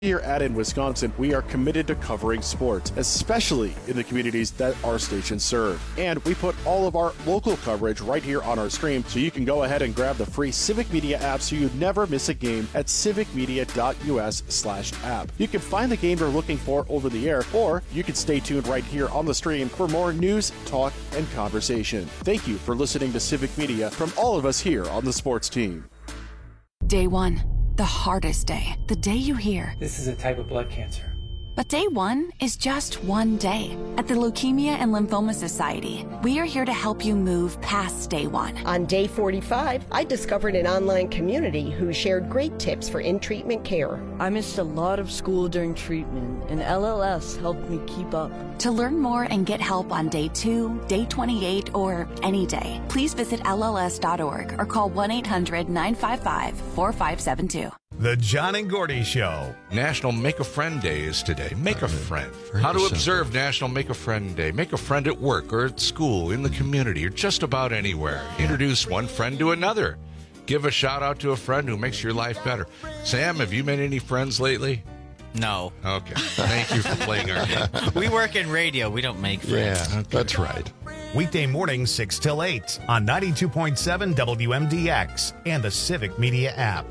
Here at In Wisconsin, we are committed to covering sports, especially in the communities that our stations serve. And we put all of our local coverage right here on our stream, so you can go ahead and grab the free Civic Media app so you never miss a game at civicmedia.us/app. You can find the game you're looking for over the air, or you can stay tuned right here on the stream for more news, talk, and conversation. Thank you for listening to Civic Media from all of us here on the sports team. Day one. The hardest day. The day you hear, "This is a type of blood cancer." But day one is just one day. At the Leukemia and Lymphoma Society, we are here to help you move past day one. On day 45, I discovered an online community who shared great tips for in-treatment care. I missed a lot of school during treatment, and LLS helped me keep up. To learn more and get help on day 2, day 28, or any day, please visit LLS.org or call 1-800-955-4572. The John and Gordy Show. National Make a Friend Day is today. Make a friend. How to observe National Make a Friend Day. Make a friend at work or at school, in the community, or just about anywhere. Introduce one friend to another. Give a shout out to a friend who makes your life better. Sam, have you made any friends lately? No. Okay. Thank you for playing our game. We work in radio. We don't make friends. Yeah, that's right. Weekday mornings 6 till 8 on 92.7 WMDX and the Civic Media app.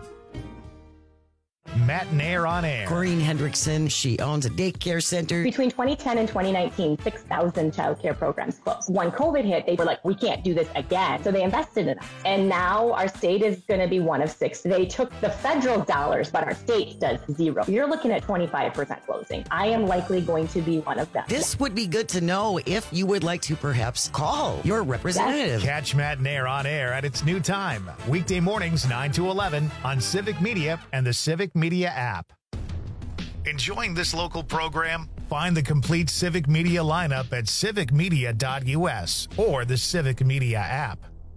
Matt and Air on Air. Corinne Hendrickson, she owns a daycare center. Between 2010 and 2019, 6,000 childcare programs closed. When COVID hit, they were like, we can't do this again. So they invested in us. And now our state is going to be one of 6. They took the federal dollars, but our state does 0. You're looking at 25% closing. I am likely going to be one of them. This would be good to know if you would like to perhaps call your representative. Yes. Catch Matt and Air on Air at its new time. Weekday mornings 9 to 11 on Civic Media and the Civic Media app. Enjoying this local program? Find the complete Civic Media lineup at civicmedia.us or the Civic Media app.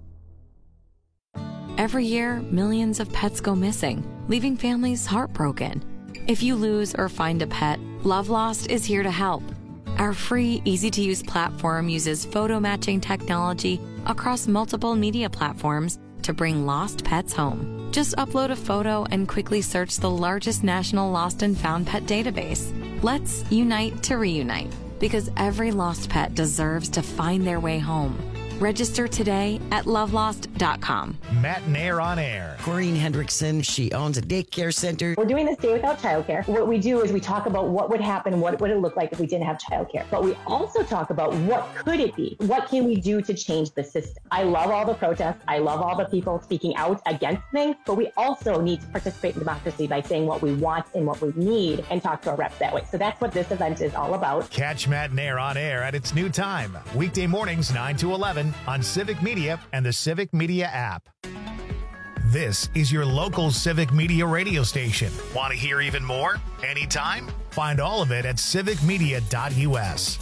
Every year, millions of pets go missing, leaving families heartbroken. If you lose or find a pet, Love Lost is here to help. Our free, easy-to-use platform uses photo matching technology across multiple media platforms to bring lost pets home. Just upload a photo and quickly search the largest national lost and found pet database. Let's unite to reunite, because every lost pet deserves to find their way home. Register today at lovelost.com. Matt and Air on Air. Corinne Hendrickson, she owns a daycare center. We're doing this day without childcare. What we do is we talk about what would happen, what would it look like if we didn't have childcare. But we also talk about what could it be? What can we do to change the system? I love all the protests. I love all the people speaking out against things. But we also need to participate in democracy by saying what we want and what we need and talk to our reps that way. So that's what this event is all about. Catch Matt and Air on Air at its new time. Weekday mornings 9 to 11 on Civic Media and the Civic Media app. This is your local Civic Media radio station. Want to hear even more? Anytime? Find all of it at civicmedia.us.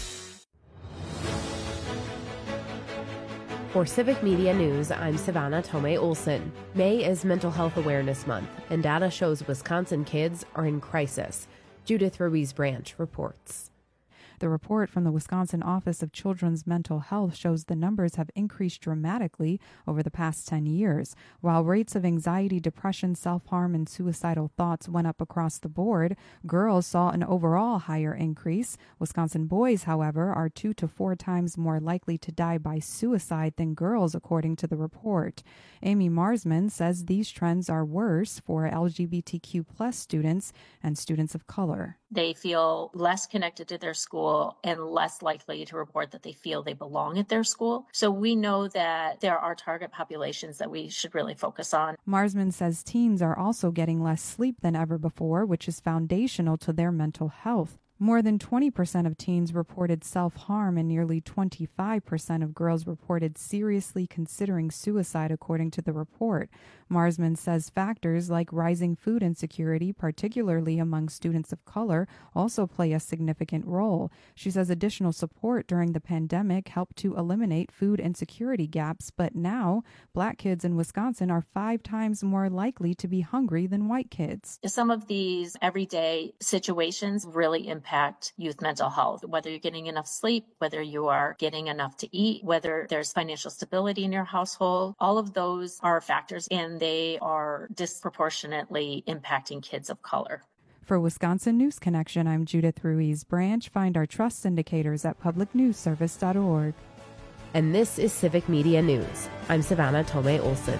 For Civic Media News, I'm Savannah Tomei Olson. May is Mental Health Awareness Month, and data shows Wisconsin kids are in crisis. Judith Ruiz Branch reports. The report from the Wisconsin Office of Children's Mental Health shows the numbers have increased dramatically over the past 10 years. While rates of anxiety, depression, self-harm, and suicidal thoughts went up across the board, girls saw an overall higher increase. Wisconsin boys, however, are 2 to 4 times more likely to die by suicide than girls, according to the report. Amy Marsman says these trends are worse for LGBTQ plus students and students of color. They feel less connected to their school and less likely to report that they feel they belong at their school. So we know that there are target populations that we should really focus on. Marsman says teens are also getting less sleep than ever before, which is foundational to their mental health. More than 20% of teens reported self-harm and nearly 25% of girls reported seriously considering suicide, according to the report. Marsman says factors like rising food insecurity, particularly among students of color, also play a significant role. She says additional support during the pandemic helped to eliminate food insecurity gaps, but now Black kids in Wisconsin are 5 times more likely to be hungry than white kids. Some of these everyday situations really impact youth mental health, whether you're getting enough sleep, whether you are getting enough to eat, whether there's financial stability in your household. All of those are factors, and they are disproportionately impacting kids of color. For Wisconsin News Connection, I'm Judith Ruiz Branch. Find our trust indicators at publicnewsservice.org. And this is Civic Media News. I'm Savannah Tomei Olson.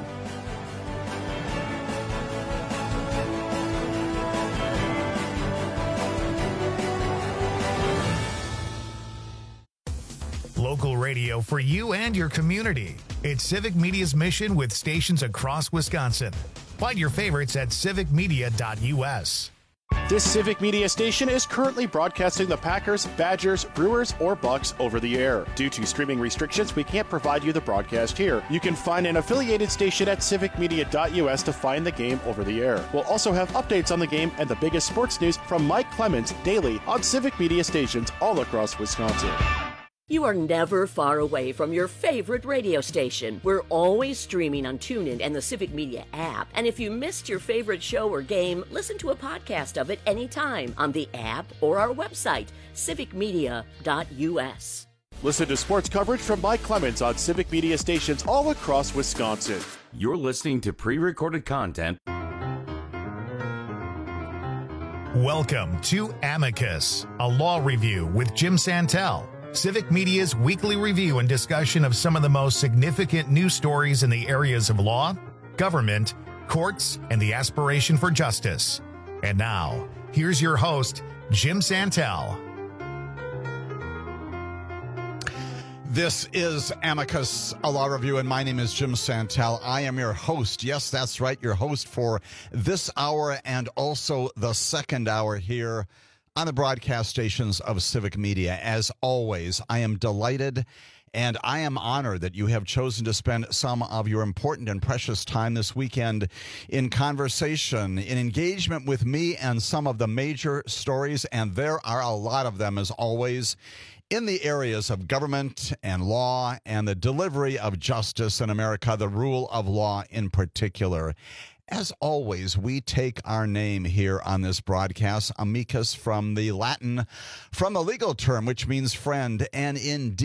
Local radio for you and your community. It's Civic Media's mission with stations across Wisconsin. Find your favorites at civicmedia.us. This Civic Media station is currently broadcasting the Packers, Badgers, Brewers, or Bucks over the air. Due to streaming restrictions, we can't provide you the broadcast here. You can find an affiliated station at civicmedia.us to find the game over the air. We'll also have updates on the game and the biggest sports news from Mike Clemens daily on Civic Media stations all across Wisconsin. You are never far away from your favorite radio station. We're always streaming on TuneIn and the Civic Media app. And if you missed your favorite show or game, listen to a podcast of it anytime on the app or our website, civicmedia.us. Listen to sports coverage from Mike Clemens on Civic Media stations all across Wisconsin. You're listening to pre-recorded content. Welcome to Amicus, a law review with Jim Santel. Civic Media's weekly review and discussion of some of the most significant news stories in the areas of law, government, courts, and the aspiration for justice. And now, here's your host, Jim Santel. This is Amicus, a law review, and my name is Jim Santel. I am your host. Yes, that's right, your host for this hour and also the second hour here on the broadcast stations of Civic Media. As always, I am delighted and I am honored that you have chosen to spend some of your important and precious time this weekend in conversation, in engagement with me and some of the major stories, and there are a lot of them as always, in the areas of government and law and the delivery of justice in America, the rule of law in particular. As always, we take our name here on this broadcast, amicus, from the Latin, from the legal term, which means friend. And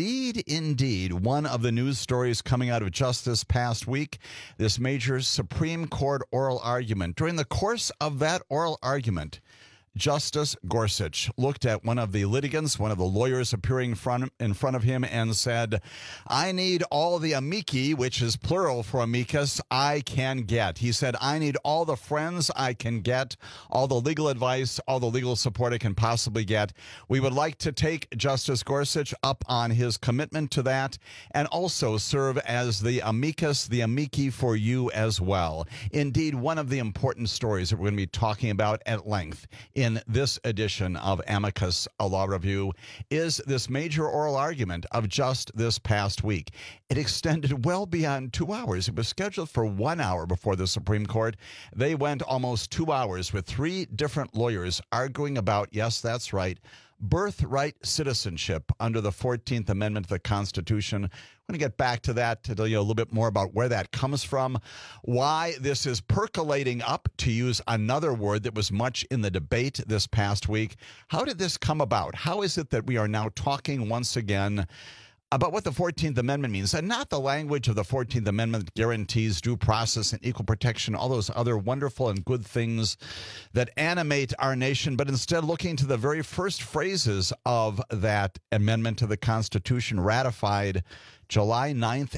indeed, one of the news stories coming out of just this past week, this major Supreme Court oral argument. During the course of that oral argument, Justice Gorsuch looked at one of the litigants, one of the lawyers appearing in front of him, and said, I need all the amici, which is plural for amicus, I can get. He said, I need all the friends I can get, all the legal advice, all the legal support I can possibly get. We would like to take Justice Gorsuch up on his commitment to that and also serve as the amicus, the amici for you as well. Indeed, one of the important stories that we're going to be talking about at length in this edition of Amicus, a law review, is this major oral argument of just this past week. It extended well beyond 2 hours. It was scheduled for 1 hour before the Supreme Court. They went almost 2 hours with 3 different lawyers arguing about, yes, that's right, birthright citizenship under the 14th Amendment to the Constitution. We're going to get back to that to tell you a little bit more about where that comes from, why this is percolating up, to use another word that was much in the debate this past week. How did this come about? How is it that we are now talking once again about what the 14th Amendment means, and not the language of the 14th Amendment that guarantees due process and equal protection, all those other wonderful and good things that animate our nation, but instead looking to the very first phrases of that amendment to the Constitution, ratified July 9th,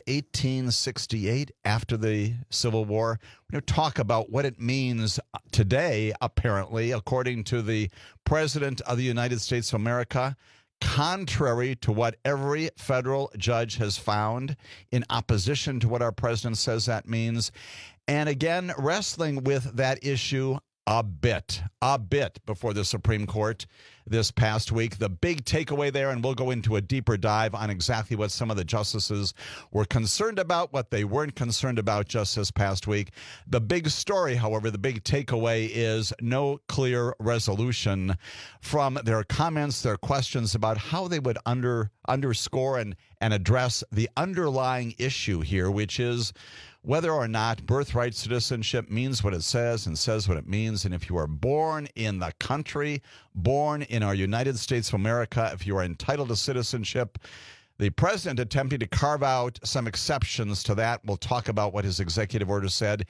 1868, after the Civil War. We're going to talk about what it means today, apparently, according to the President of the United States of America, contrary to what every federal judge has found, in opposition to what our president says that means, and again, wrestling with that issue a bit before the Supreme Court this past week. The big takeaway there, and we'll go into a deeper dive on exactly what some of the justices were concerned about, what they weren't concerned about just this past week. The big story, however, the big takeaway is no clear resolution from their comments, their questions about how they would underscore and address the underlying issue here, which is whether or not birthright citizenship means what it says and says what it means. And if you are born in the country, born in our United States of America, if you are entitled to citizenship, The president attempting to carve out some exceptions to that. We'll talk about what his executive order said.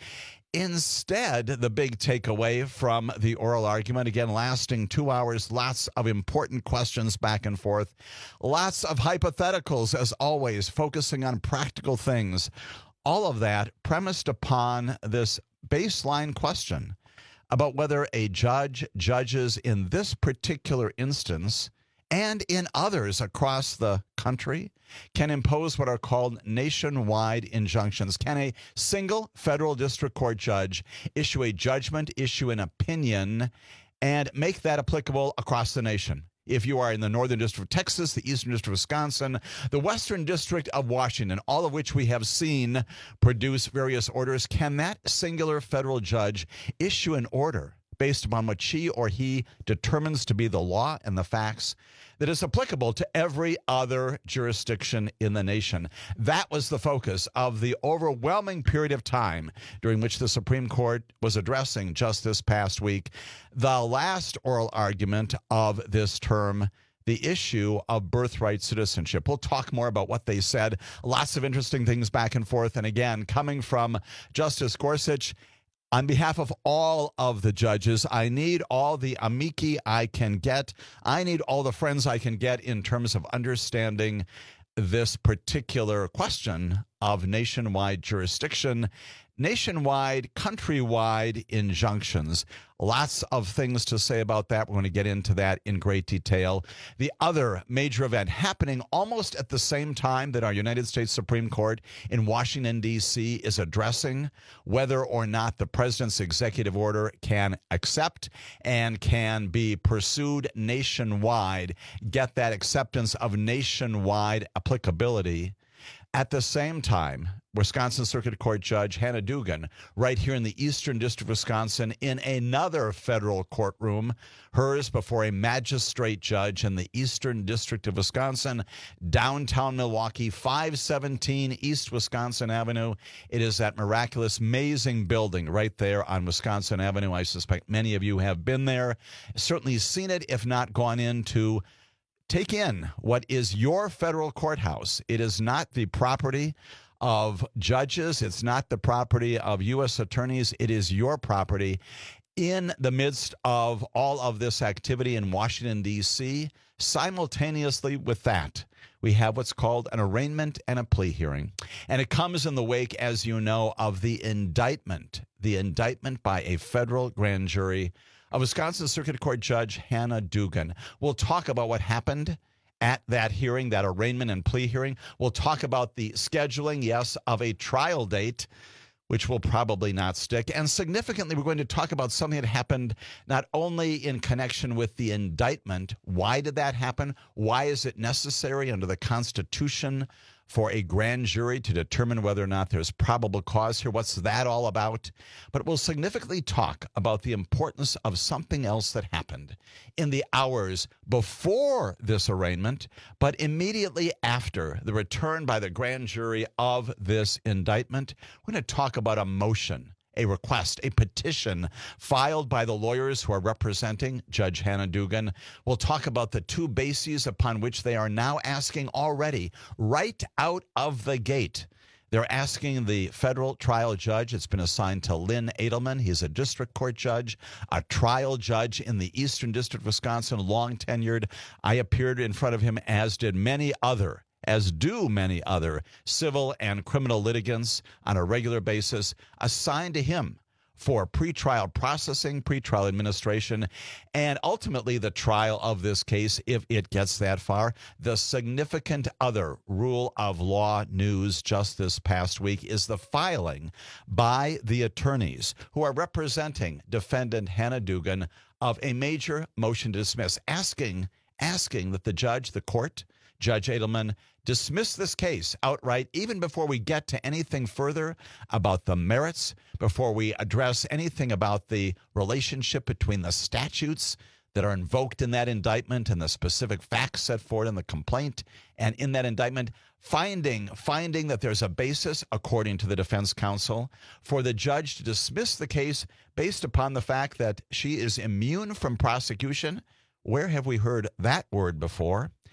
Instead, the big takeaway from the oral argument, again, lasting 2 hours, lots of important questions back and forth, lots of hypotheticals, as always, focusing on practical things. All of that premised upon this baseline question about whether a judges in this particular instance and in others across the country can impose what are called nationwide injunctions. Can a single federal district court judge issue a judgment, issue an opinion, and make that applicable across the nation? If you are in the Northern District of Texas, the Eastern District of Wisconsin, the Western District of Washington, all of which we have seen produce various orders, can that singular federal judge issue an order based upon what she or he determines to be the law and the facts that is applicable to every other jurisdiction in the nation? That was the focus of the overwhelming period of time during which the Supreme Court was addressing just this past week the last oral argument of this term, the issue of birthright citizenship. We'll talk more about what they said. Lots of interesting things back and forth. And again, coming from Justice Gorsuch, on behalf of all of the judges, I need all the amici I can get. I need all the friends I can get in terms of understanding this particular question of nationwide jurisdiction, nationwide, countrywide injunctions. Lots of things to say about that. We're going to get into that in great detail. The other major event happening almost at the same time that our United States Supreme Court in Washington, D.C. is addressing whether or not the president's executive order can accept and can be pursued nationwide, get that acceptance of nationwide applicability. At the same time, Wisconsin Circuit Court Judge Hannah Dugan, right here in the Eastern District of Wisconsin, in another federal courtroom, hers before a magistrate judge in the Eastern District of Wisconsin, downtown Milwaukee, 517 East Wisconsin Avenue. It is that miraculous, amazing building right there on Wisconsin Avenue. I suspect many of you have been there, certainly seen it, if not gone in to take in what is your federal courthouse. It is not the property of judges. It's not the property of U.S. attorneys. It is your property. In the midst of all of this activity in Washington, D.C., simultaneously with that, we have what's called an arraignment and a plea hearing. And it comes in the wake, as you know, of the indictment by a federal grand jury of Wisconsin Circuit Court Judge Hannah Dugan. We'll talk about what happened at that hearing, that arraignment and plea hearing. We'll talk about the scheduling, yes, of a trial date, which will probably not stick. And significantly, we're going to talk about something that happened not only in connection with the indictment. Why did that happen? Why is it necessary under the Constitution for a grand jury to determine whether or not there's probable cause here? What's that all about? But we'll significantly talk about the importance of something else that happened in the hours before this arraignment, but immediately after the return by the grand jury of this indictment. We're going to talk about a motion, a request, a petition filed by the lawyers who are representing Judge Hannah Dugan. We'll talk about the two bases upon which they are now asking already, right out of the gate. They're asking the federal trial judge. It's been assigned to Lynn Edelman. He's a district court judge, a trial judge in the Eastern District of Wisconsin, long tenured. I appeared in front of him, as do many other civil and criminal litigants on a regular basis, assigned to him for pretrial processing, pretrial administration, and ultimately the trial of this case, if it gets that far. The significant other rule of law news just this past week is the filing by the attorneys who are representing defendant Hannah Dugan of a major motion to dismiss, asking that the court, Judge Edelman, dismiss this case outright, even before we get to anything further about the merits, before we address anything about the relationship between the statutes that are invoked in that indictment and the specific facts set forth in the complaint, and in that indictment, finding that there's a basis, according to the defense counsel, for the judge to dismiss the case based upon the fact that she is immune from prosecution. Where have we heard that word before?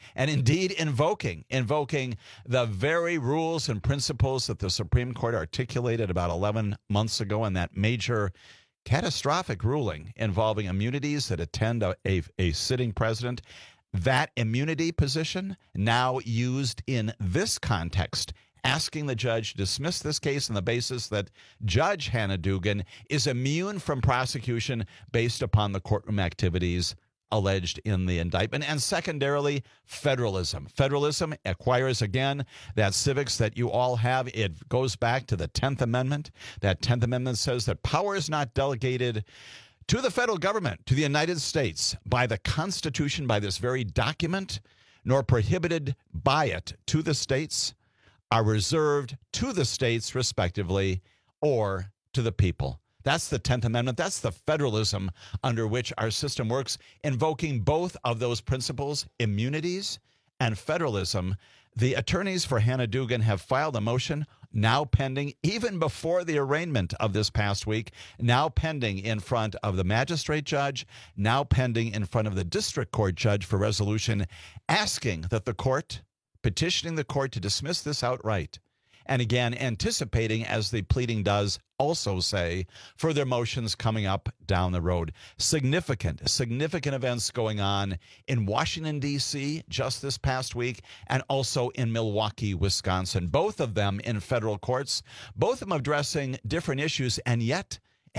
and indeed invoking the very rules and principles that the Supreme Court articulated about 11 months ago in that major catastrophic ruling involving immunities that attend a sitting president. That immunity position now used in this context, asking the judge to dismiss this case on the basis that Judge Hannah Dugan is immune from prosecution based upon the courtroom activities alleged in the indictment. And secondarily, federalism. Federalism acquires, again, that civics that you all have. It goes back to the 10th Amendment. That 10th Amendment says that power is not delegated to the federal government, to the United States, by the Constitution, by this very document, nor prohibited by it to the states, are reserved to the states, respectively, or to the people. That's the 10th Amendment. That's the federalism under which our system works, invoking both of those principles, immunities and federalism. The attorneys for Hannah Dugan have filed a motion now pending, even before the arraignment of this past week, now pending in front of the magistrate judge, now pending in front of the district court judge for resolution, asking that the court, petitioning the court to dismiss this outright. And again, anticipating, as the pleading does also say, further motions coming up down the road. Significant events going on in Washington, D.C. just this past week, and also in Milwaukee, Wisconsin. Both of them in federal courts, both of them addressing different issues, and yet,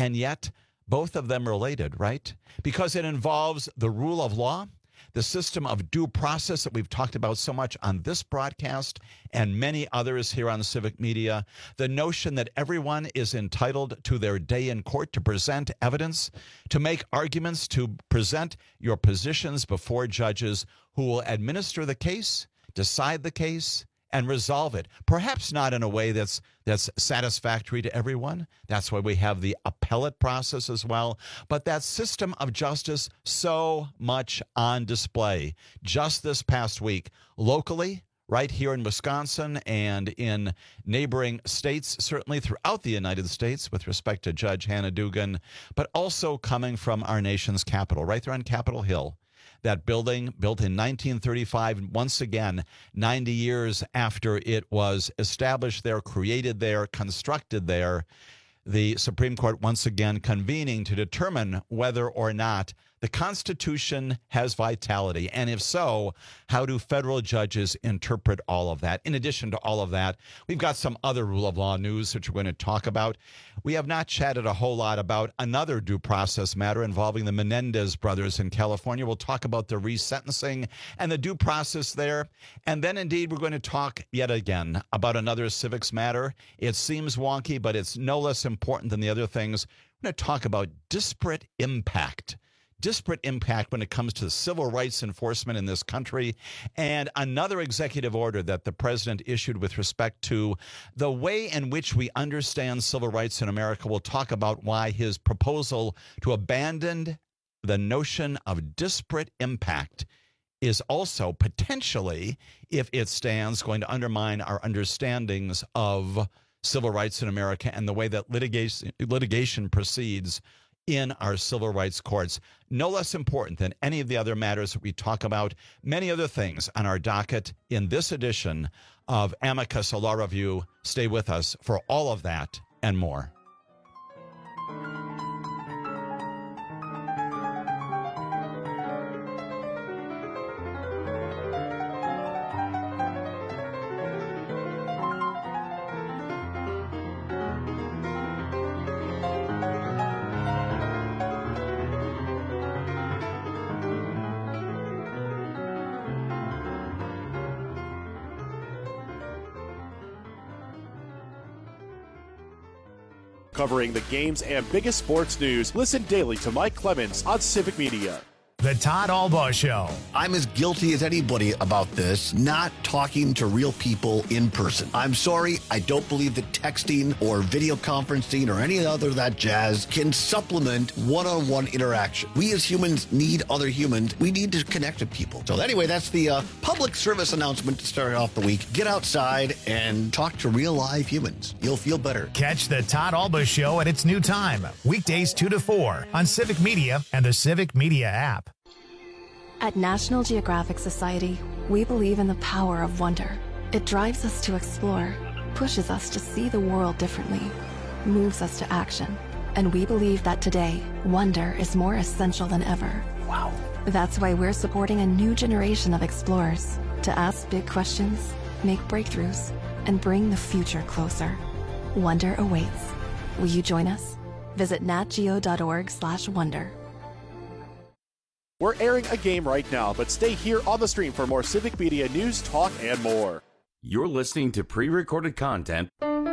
both of them related, right? Because it involves the rule of law, the system of due process that we've talked about so much on this broadcast and many others here on Civic Media, the notion that everyone is entitled to their day in court to present evidence, to make arguments, to present your positions before judges who will administer the case, decide the case, and resolve it. Perhaps not in a way that's satisfactory to everyone. That's why we have the appellate process as well. But that system of justice so much on display just this past week, locally, right here in Wisconsin and in neighboring states, certainly throughout the United States with respect to Judge Hannah Dugan, but also coming from our nation's capital, right there on Capitol Hill. That building, built in 1935, once again, 90 years after it was established there, created there, constructed there, the Supreme Court once again convening to determine whether or not the Constitution has vitality. And if so, how do federal judges interpret all of that? In addition to all of that, we've got some other rule of law news which we're going to talk about. We have not chatted a whole lot about another due process matter involving the Menendez brothers in California. We'll talk about the resentencing and the due process there. And then indeed, we're going to talk yet again about another civics matter. It seems wonky, but it's no less important than the other things. We're going to talk about disparate impact when it comes to civil rights enforcement in this country, and another executive order that the president issued with respect to the way in which we understand civil rights in America. We'll talk about why his proposal to abandon the notion of disparate impact is also potentially, if it stands, going to undermine our understandings of civil rights in America and the way that litigation proceeds in our civil rights courts. No less important than any of the other matters that we talk about. Many other things on our docket in this edition of Amicus Law Review. Stay with us for all of that and more. Covering the games and biggest sports news. Listen daily to Mike Clemens on Civic Media. The Todd Albaugh Show. I'm as guilty as anybody about this, not talking to real people in person. I'm sorry, I don't believe that texting or video conferencing or any other of that jazz can supplement one-on-one interaction. We as humans need other humans. We need to connect with people. So anyway, that's the public service announcement to start off the week. Get outside and talk to real live humans. You'll feel better. Catch the Todd Albaugh Show at its new time, weekdays 2 to 4 on Civic Media and the Civic Media app. At National Geographic Society, we believe in the power of wonder. It drives us to explore, pushes us to see the world differently, moves us to action. And we believe that today, wonder is more essential than ever. Wow. That's why we're supporting a new generation of explorers to ask big questions, make breakthroughs, and bring the future closer. Wonder awaits. Will you join us? Visit natgeo.org/wonder. We're airing a game right now, but stay here on the stream for more Civic Media news, talk, and more. You're listening to pre-recorded content.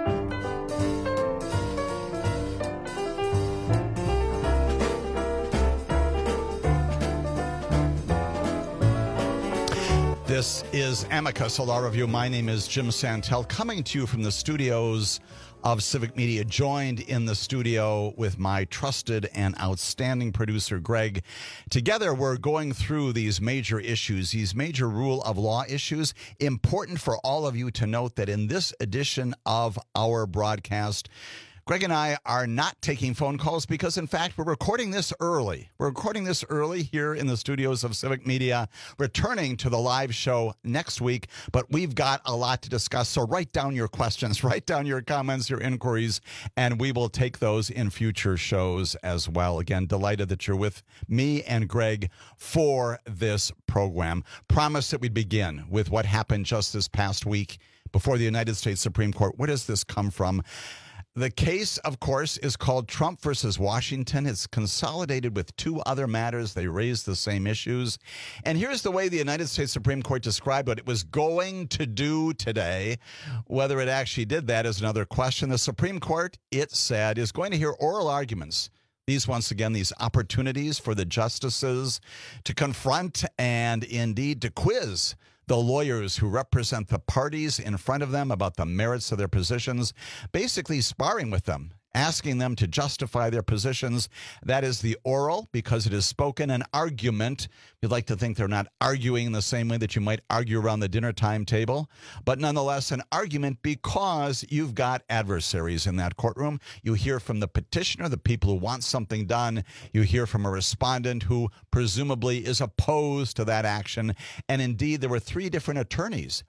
This is Amicus, a law review. My name is Jim Santel, coming to you from the studios of Civic Media, joined in the studio with my trusted and outstanding producer, Greg. Together, we're going through these major issues, these major rule of law issues. Important for all of you to note that in this edition of our broadcast, Greg and I are not taking phone calls because, in fact, we're recording this early. We're recording this early here in the studios of Civic Media, returning to the live show next week. But we've got a lot to discuss, so write down your questions, write down your comments, your inquiries, and we will take those in future shows as well. Again, delighted that you're with me and Greg for this program. Promised that we'd begin with what happened just this past week before the United States Supreme Court. Where does this come from? The case, of course, is called Trump versus Washington. It's consolidated with two other matters. They raise the same issues. And here's the way the United States Supreme Court described what it was going to do today. Whether it actually did that is another question. The Supreme Court, it said, is going to hear oral arguments. These, once again, these opportunities for the justices to confront and indeed to quiz the lawyers who represent the parties in front of them about the merits of their positions, basically sparring with them, asking them to justify their positions. That is the oral, because it is spoken, an argument. You'd like to think they're not arguing in the same way that you might argue around the dinner time table, but nonetheless an argument because you've got adversaries in that courtroom. You hear from the petitioner, the people who want something done. You hear from a respondent who presumably is opposed to that action. And indeed, there were three different attorneys,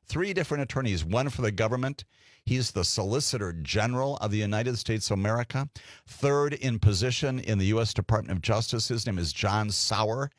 one for the government. He's the Solicitor General of the United States of America. Third in position in the U.S. Department of Justice. His name is John Sauer,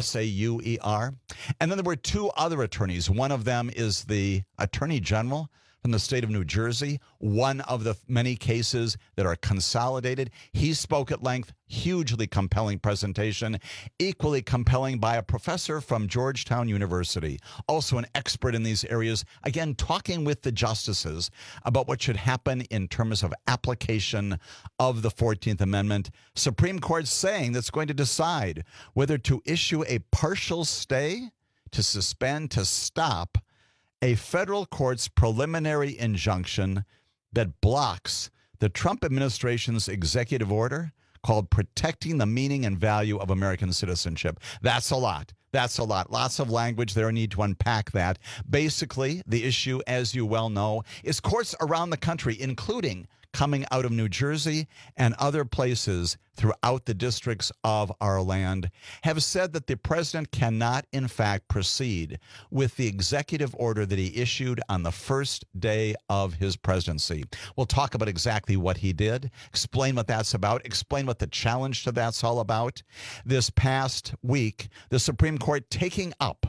S-A-U-E-R. And then there were two other attorneys. One of them is the Attorney General from the state of New Jersey, one of the many cases that are consolidated. He spoke at length, hugely compelling presentation, equally compelling by a professor from Georgetown University, also an expert in these areas, again, talking with the justices about what should happen in terms of application of the 14th Amendment. Supreme Court saying that's going to decide whether to issue a partial stay, to suspend, to stop a federal court's preliminary injunction that blocks the Trump administration's executive order called Protecting the Meaning and Value of American Citizenship. That's a lot. Lots of language there. I need to unpack that. Basically, the issue, as you well know, is courts around the country, including coming out of New Jersey and other places throughout the districts of our land, have said that the president cannot, in fact, proceed with the executive order that he issued on the first day of his presidency. We'll talk about exactly what he did, explain what that's about, explain what the challenge to that's all about. This past week, the Supreme Court taking up,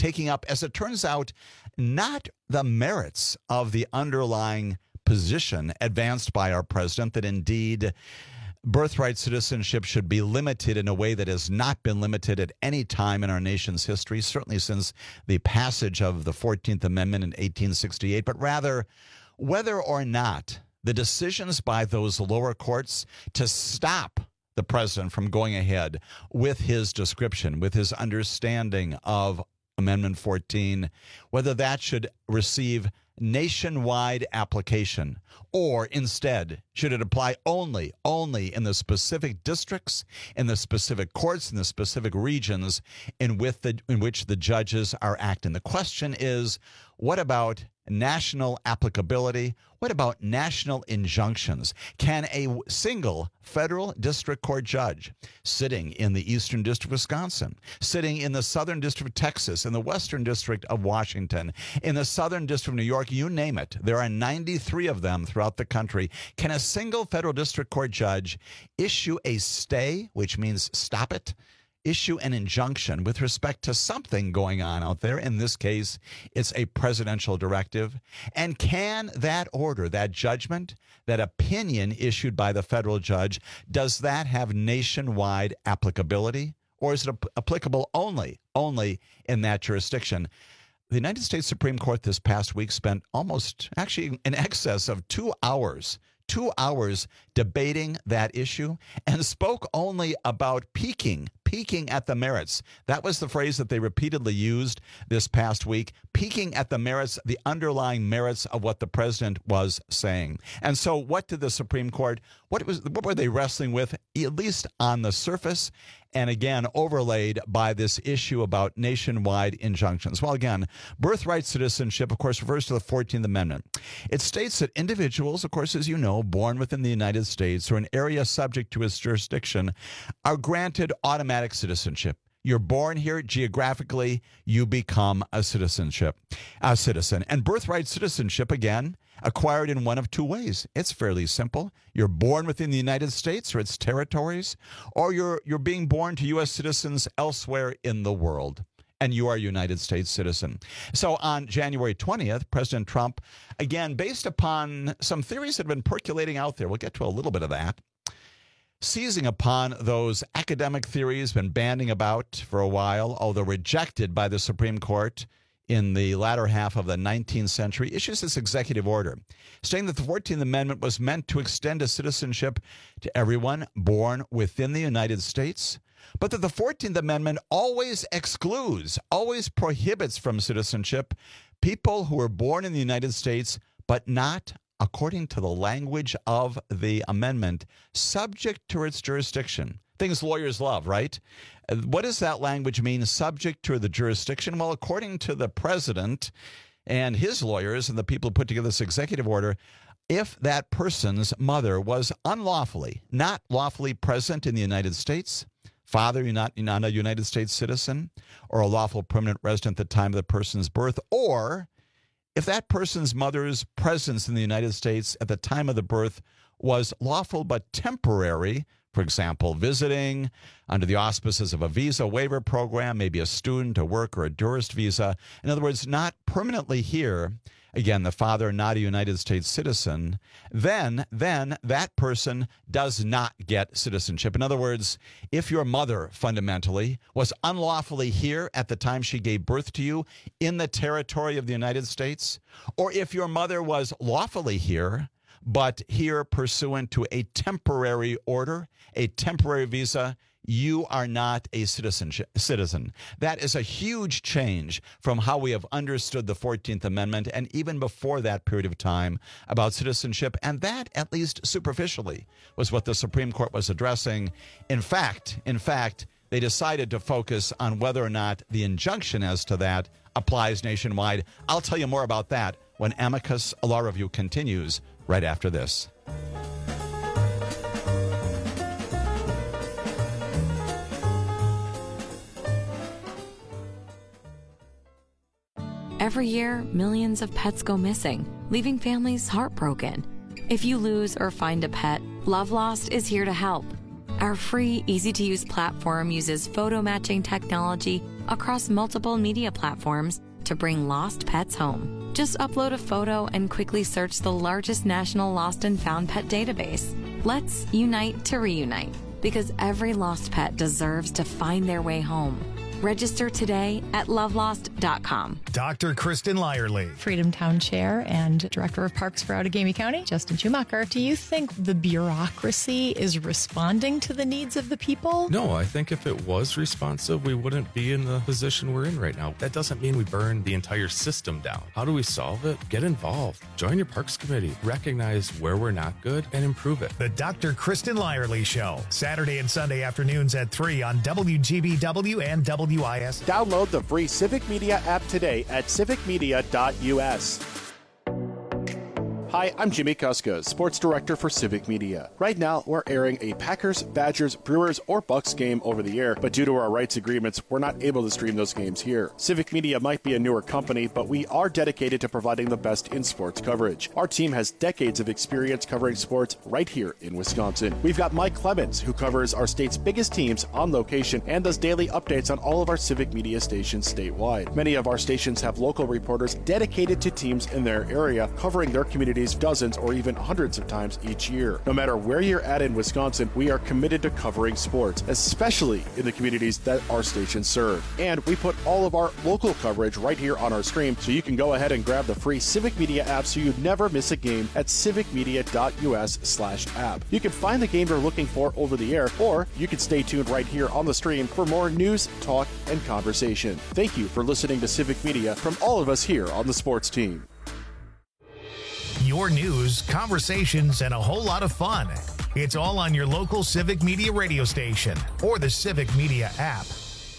as it turns out, not the merits of the underlying position advanced by our president that indeed birthright citizenship should be limited in a way that has not been limited at any time in our nation's history, certainly since the passage of the 14th Amendment in 1868, but rather whether or not the decisions by those lower courts to stop the president from going ahead with his description, with his understanding of Amendment 14, whether that should receive nationwide application, Or instead, should it apply only in the specific districts, in the specific courts, in the specific regions in which the judges are acting? The question is, what about national applicability? What about national injunctions? Can a single federal district court judge sitting in the Eastern District of Wisconsin, sitting in the Southern District of Texas, in the Western District of Washington, in the Southern District of New York, you name it, there are 93 of them throughout the country, can a single federal district court judge issue a stay, which means stop it, issue an injunction with respect to something going on out there? In this case, it's a presidential directive. And can that order, that judgment, that opinion issued by the federal judge, does that have nationwide applicability? Or is it applicable only in that jurisdiction? The United States Supreme Court this past week spent actually in excess of 2 hours debating that issue, and spoke only about peaking at the merits. That was the phrase that they repeatedly used this past week, peaking at the merits, the underlying merits of what the president was saying. And so what did the Supreme Court, what were they wrestling with, at least on the surface, and again, overlaid by this issue about nationwide injunctions? Well, again, birthright citizenship, of course, refers to the 14th Amendment. It states that individuals, of course, as you know, born within the United States or an area subject to its jurisdiction, are granted automatic citizenship. You're born here geographically, you become a citizen. And birthright citizenship, again, acquired in one of two ways. It's fairly simple. You're born within the United States or its territories, or you're being born to U.S. citizens elsewhere in the world, and you are a United States citizen. So on January 20th, President Trump, again, based upon some theories that have been percolating out there, we'll get to a little bit of that, seizing upon those academic theories been banding about for a while, although rejected by the Supreme Court in the latter half of the 19th century, issues this executive order stating that the 14th Amendment was meant to extend a citizenship to everyone born within the United States, but that the 14th Amendment always excludes, always prohibits from citizenship people who were born in the United States, but not, according to the language of the amendment, subject to its jurisdiction. Things lawyers love, right? What does that language mean, subject to the jurisdiction? Well, according to the president and his lawyers and the people who put together this executive order, if that person's mother was not lawfully present in the United States, father, you're not a United States citizen, or a lawful permanent resident at the time of the person's birth, or if that person's mother's presence in the United States at the time of the birth was lawful but temporary, for example, visiting under the auspices of a visa waiver program, maybe a student, a worker, a tourist visa. In other words, not permanently here, again, the father not a United States citizen, then that person does not get citizenship. In other words, if your mother fundamentally was unlawfully here at the time she gave birth to you in the territory of the United States, or if your mother was lawfully here, but here pursuant to a temporary order, a temporary visa, you are not a citizen. That is a huge change from how we have understood the 14th Amendment, and even before that period of time, about citizenship. And that, at least superficially, was what the Supreme Court was addressing. In fact, they decided to focus on whether or not the injunction as to that applies nationwide. I'll tell you more about that when Amicus Law Review continues right after this. Every year, millions of pets go missing, leaving families heartbroken. If you lose or find a pet, Love Lost is here to help. Our free, easy-to-use platform uses photo matching technology across multiple media platforms to bring lost pets home. Just upload a photo and quickly search the largest national lost and found pet database. Let's unite to reunite, because every lost pet deserves to find their way home. Register today at lovelost.com. Dr. Kristen Lyerly. Freedom Town Chair and Director of Parks for Outagamie County, Justin Schumacher. Do you think the bureaucracy is responding to the needs of the people? No, I think if it was responsive, we wouldn't be in the position we're in right now. That doesn't mean we burn the entire system down. How do we solve it? Get involved. Join your Parks Committee. Recognize where we're not good and improve it. The Dr. Kristen Lyerly Show. Saturday and Sunday afternoons at 3 on WGBW and WIS. Download the free Civic Media app today at civicmedia.us. Hi, I'm Jimmy Kuska, Sports Director for Civic Media. Right now, we're airing a Packers, Badgers, Brewers, or Bucks game over the air, but due to our rights agreements, we're not able to stream those games here. Civic Media might be a newer company, but we are dedicated to providing the best in sports coverage. Our team has decades of experience covering sports right here in Wisconsin. We've got Mike Clemens, who covers our state's biggest teams on location and does daily updates on all of our Civic Media stations statewide. Many of our stations have local reporters dedicated to teams in their area, covering their communities dozens or even hundreds of times each year. No matter where you're at in Wisconsin, we are committed to covering sports, especially in the communities that our stations serve. And we put all of our local coverage right here on our stream, so you can go ahead and grab the free Civic Media app so you never miss a game at civicmedia.us/app. You can find the game you're looking for over the air, or you can stay tuned right here on the stream for more news, talk, and conversation. Thank you for listening to Civic Media from all of us here on the sports team. Your news, conversations, and a whole lot of fun. It's all on your local Civic Media radio station or the Civic Media app.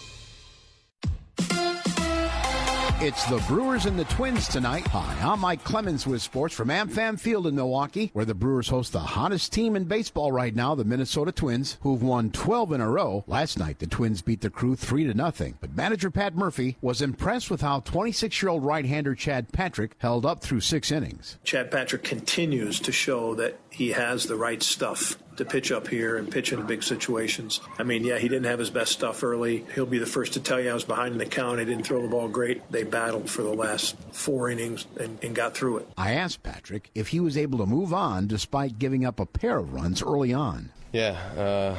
It's the Brewers and the Twins tonight. Hi, I'm Mike Clemens with sports from AmFam Field in Milwaukee, where the Brewers host the hottest team in baseball right now, the Minnesota Twins, who've won 12 in a row. Last night, the Twins beat the Crew 3-0. But manager Pat Murphy was impressed with how 26-year-old right-hander Chad Patrick held up through 6 innings. Chad Patrick continues to show that he has the right stuff to pitch up here and pitch in big situations. I mean, yeah, he didn't have his best stuff early. He'll be the first to tell you I was behind in the count. I didn't throw the ball great. They battled for the last 4 innings and got through it. I asked Patrick if he was able to move on despite giving up a pair of runs early on. Yeah,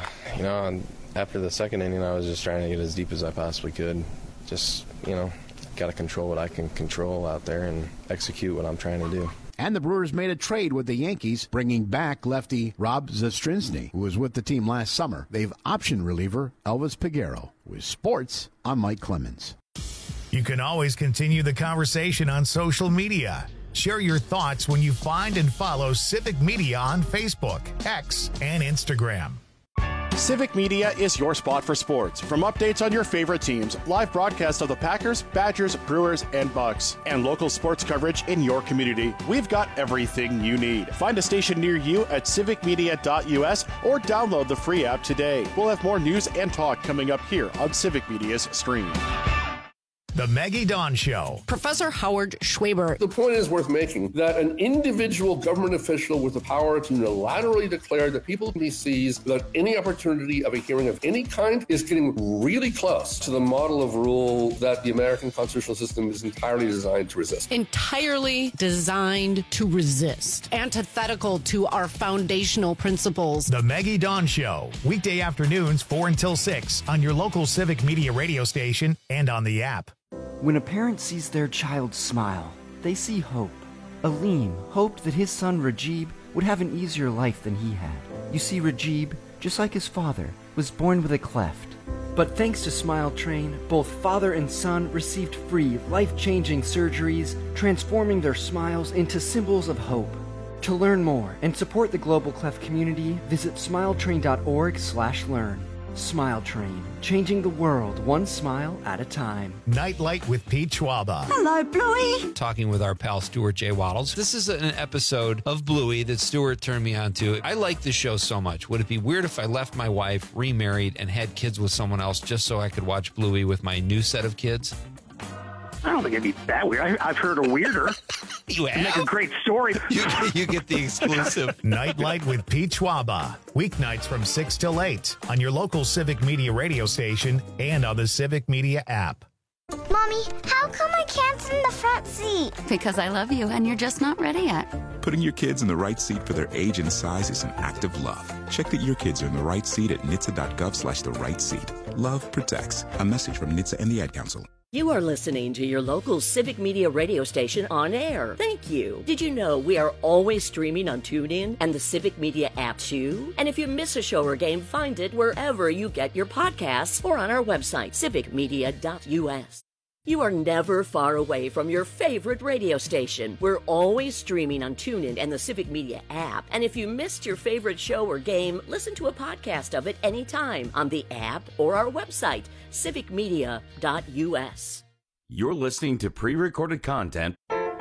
after the second inning, I was just trying to get as deep as I possibly could. Just, got to control what I can control out there and execute what I'm trying to do. And the Brewers made a trade with the Yankees, bringing back lefty Rob Zastryzny, who was with the team last summer. They've optioned reliever Elvis Peguero. With sports, I'm Mike Clemens. You can always continue the conversation on social media. Share your thoughts when you find and follow Civic Media on Facebook, X, and Instagram. Civic Media is your spot for sports. From updates on your favorite teams, live broadcasts of the Packers, Badgers, Brewers, and Bucks, and local sports coverage in your community, we've got everything you need. Find a station near you at civicmedia.us or download the free app today. We'll have more news and talk coming up here on Civic Media's stream. The Maggie Dawn Show. Professor Howard Schwaber. The point is worth making that an individual government official with the power to unilaterally declare that people he sees without any opportunity of a hearing of any kind is getting really close to the model of rule that the American constitutional system is entirely designed to resist. Entirely designed to resist. Antithetical to our foundational principles. The Maggie Dawn Show. Weekday afternoons 4 until 6 on your local Civic Media radio station and on the app. When a parent sees their child smile, they see hope. Aleem hoped that his son Rajib would have an easier life than he had. You see, Rajib, just like his father, was born with a cleft. But thanks to Smile Train, both father and son received free, life-changing surgeries, transforming their smiles into symbols of hope. To learn more and support the Global Cleft community, visit smiletrain.org/learn. Smile Train, changing the world one smile at a time. Nightlight with Pete Schwaba. Hello, Bluey. Talking with our pal Stuart J. Waddles. This is an episode of Bluey that Stuart turned me on to. I like this show so much. Would it be weird if I left my wife, remarried, and had kids with someone else just so I could watch Bluey with my new set of kids? I don't think it'd be that weird. I've heard a weirder. You have? Make a great story. You get the exclusive. Nightlight with Pete Schwaba. Weeknights from 6 till 8 on your local Civic Media radio station and on the Civic Media app. Mommy, how come I can't sit in the front seat? Because I love you and you're just not ready yet. Putting your kids in the right seat for their age and size is an act of love. Check that your kids are in the right seat at nhtsa.gov/the right seat. Love protects. A message from NHTSA and the Ad Council. You are listening to your local Civic Media radio station on air. Thank you. Did you know we are always streaming on TuneIn and the Civic Media app too? And if you miss a show or game, find it wherever you get your podcasts or on our website, civicmedia.us. You are never far away from your favorite radio station. We're always streaming on TuneIn and the Civic Media app. And if you missed your favorite show or game, listen to a podcast of it anytime on the app or our website, civicmedia.us. You're listening to pre-recorded content.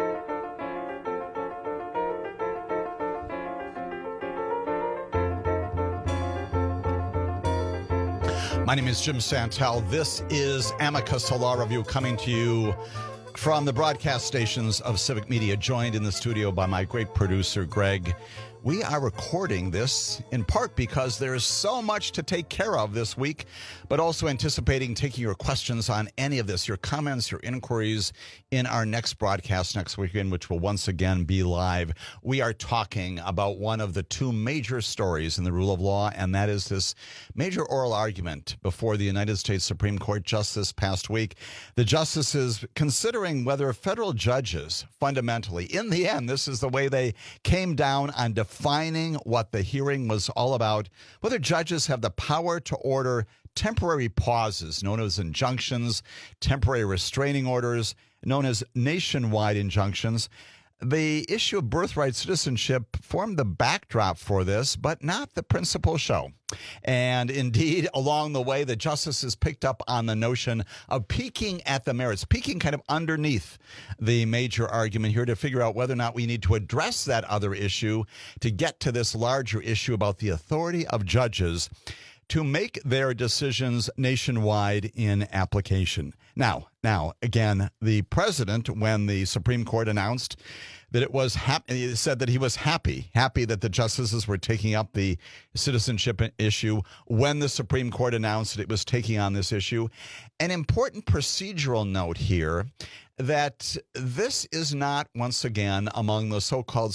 My name is Jim Santel. This is Amicus Law Review coming to you from the broadcast stations of Civic Media, joined in the studio by my great producer, Greg. We are recording this in part because there is so much to take care of this week, but also anticipating taking your questions on any of this, your comments, your inquiries in our next broadcast next weekend, which will once again be live. We are talking about one of the two major stories in the rule of law, and that is this major oral argument before the United States Supreme Court just this past week. The justices considering whether federal judges fundamentally, in the end, this is the way they came down on defining what the hearing was all about, whether judges have the power to order temporary pauses, known as injunctions, temporary restraining orders, known as nationwide injunctions. The issue of birthright citizenship formed the backdrop for this, but not the principal show. And indeed, along the way, the justices picked up on the notion of peeking at the merits, peeking kind of underneath the major argument here to figure out whether or not we need to address that other issue to get to this larger issue about the authority of judges to make their decisions nationwide in application. Now, again, the president, when the Supreme Court announced that it was he said that he was happy that the justices were taking up the citizenship issue when the Supreme Court announced that it was taking on this issue. An important procedural note here, that this is not, once again, among the so-called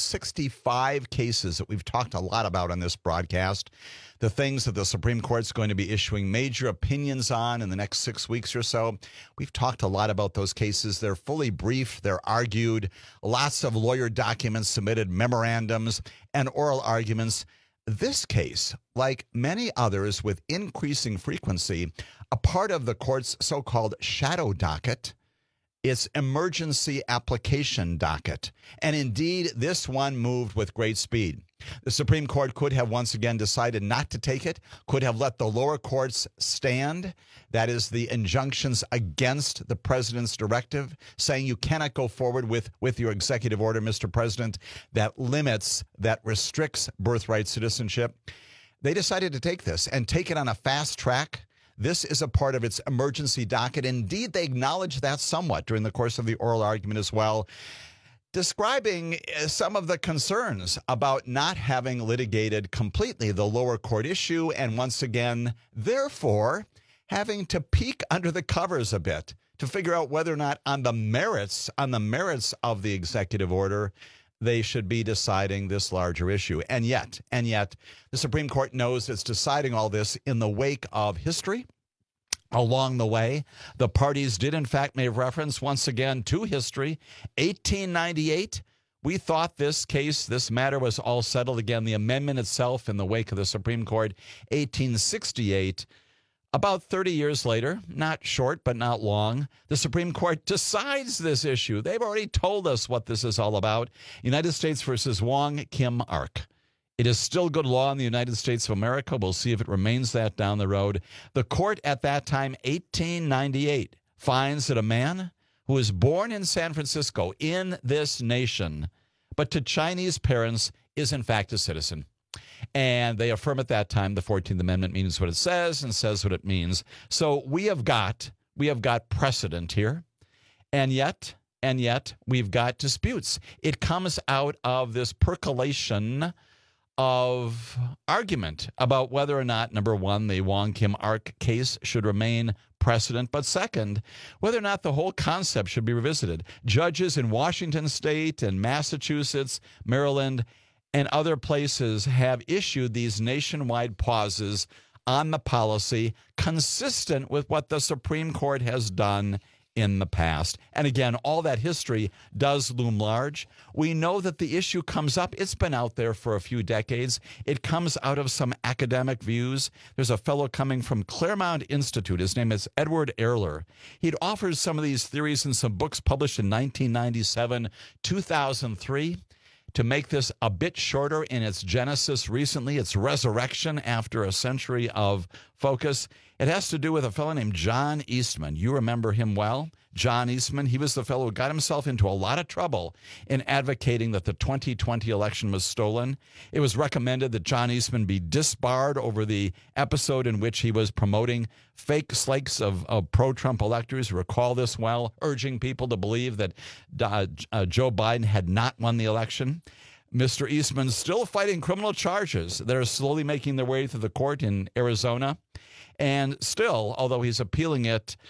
65 cases that we've talked a lot about on this broadcast, the things that the Supreme Court's going to be issuing major opinions on in the next 6 weeks or so. We've talked a lot about those cases. They're fully briefed. They're argued. Lots of lawyer documents submitted, memorandums, and oral arguments. This case, like many others with increasing frequency, a part of the court's so-called shadow docket, its emergency application docket. And indeed, this one moved with great speed. The Supreme Court could have once again decided not to take it, could have let the lower courts stand. That is the injunctions against the president's directive, saying you cannot go forward with your executive order, Mr. President, that limits, that restricts birthright citizenship. They decided to take this and take it on a fast track. This is a part of its emergency docket. Indeed, they acknowledged that somewhat during the course of the oral argument as well, describing some of the concerns about not having litigated completely the lower court issue, and once again, therefore, having to peek under the covers a bit to figure out whether or not on the merits of the executive order, they should be deciding this larger issue. And yet, the Supreme Court knows it's deciding all this in the wake of history. Along the way, the parties did, in fact, make reference once again to history. 1898, we thought this matter was all settled. Again, the amendment itself in the wake of the Supreme Court. 1868, about 30 years later, not short but not long, the Supreme Court decides this issue. They've already told us what this is all about. United States versus Wong Kim Ark. It is still good law in the United States of America. We'll see if it remains that down the road. The court at that time, 1898, finds that a man who was born in San Francisco, in this nation, but to Chinese parents, is in fact a citizen. And they affirm at that time the 14th Amendment means what it says and says what it means. So we have got precedent here. And yet we've got disputes. It comes out of this percolation of argument about whether or not, number one, the Wong Kim Ark case should remain precedent, but second, whether or not the whole concept should be revisited. Judges in Washington State and Massachusetts, Maryland, and other places have issued these nationwide pauses on the policy consistent with what the Supreme Court has done in the past. And again, all that history does loom large. We know that the issue comes up. It's been out there for a few decades. It comes out of some academic views. There's a fellow coming from Claremont Institute. His name is Edward Erler. He'd offered some of these theories in some books published in 1997, 2003. To make this a bit shorter in its genesis recently, its resurrection after a century of focus, it has to do with a fellow named John Eastman. You remember him well. John Eastman, he was the fellow who got himself into a lot of trouble in advocating that the 2020 election was stolen. It was recommended that John Eastman be disbarred over the episode in which he was promoting fake slakes of pro-Trump electors. Recall this well, urging people to believe that Joe Biden had not won the election. Mr. Eastman's still fighting criminal charges that are slowly making their way through the court in Arizona. And still, although he's appealing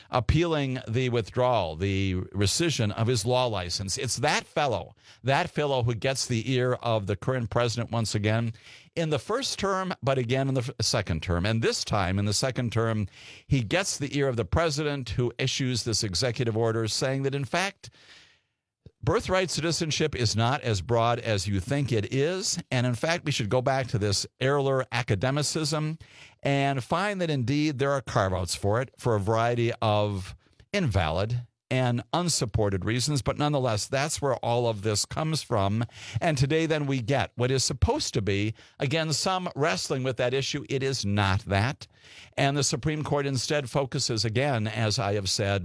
the withdrawal, the rescission of his law license, it's that fellow who gets the ear of the current president once again in the first term, but again in the second term. And this time in the second term, he gets the ear of the president who issues this executive order saying that, in fact, birthright citizenship is not as broad as you think it is. And in fact, we should go back to this Erler academicism and find that indeed there are carve-outs for it for a variety of invalid and unsupported reasons. But nonetheless, that's where all of this comes from. And today then we get what is supposed to be, again, some wrestling with that issue. It is not that. And the Supreme Court instead focuses again, as I have said,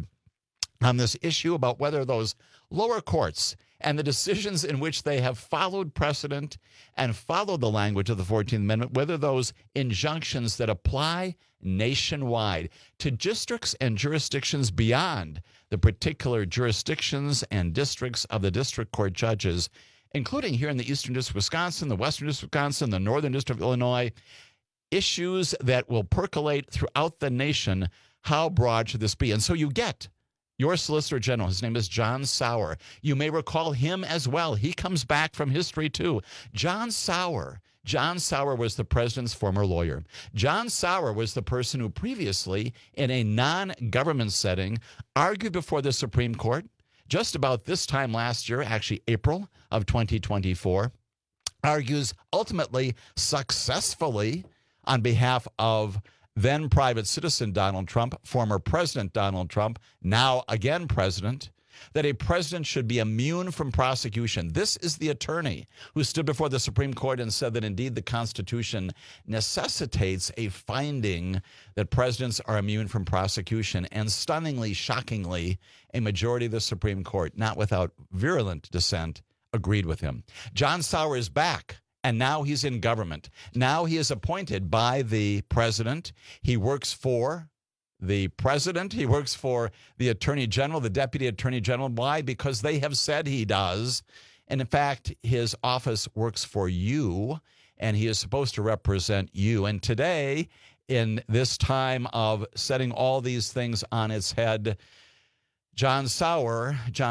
on this issue about whether those lower courts and the decisions in which they have followed precedent and followed the language of the 14th Amendment, whether those injunctions that apply nationwide to districts and jurisdictions beyond the particular jurisdictions and districts of the district court judges, including here in the Eastern District of Wisconsin, the Western District of Wisconsin, the Northern District of Illinois, issues that will percolate throughout the nation. How broad should this be? And so you get your Solicitor General. His name is John Sauer. You may recall him as well. He comes back from history too. John Sauer was the president's former lawyer. John Sauer was the person who previously, in a non-government setting, argued before the Supreme Court just about this time last year, actually April of 2024, argues ultimately successfully on behalf of then private citizen Donald Trump, former President Donald Trump, now again president, that a president should be immune from prosecution. This is the attorney who stood before the Supreme Court and said that indeed the Constitution necessitates a finding that presidents are immune from prosecution. And stunningly, shockingly, a majority of the Supreme Court, not without virulent dissent, agreed with him. John Sauer is back. And now he's in government. Now he is appointed by the president. He works for the president. He works for the attorney general, the deputy attorney general. Why? Because they have said he does. And in fact, his office works for you, and he is supposed to represent you. And today, in this time of setting all these things on its head, John Sauer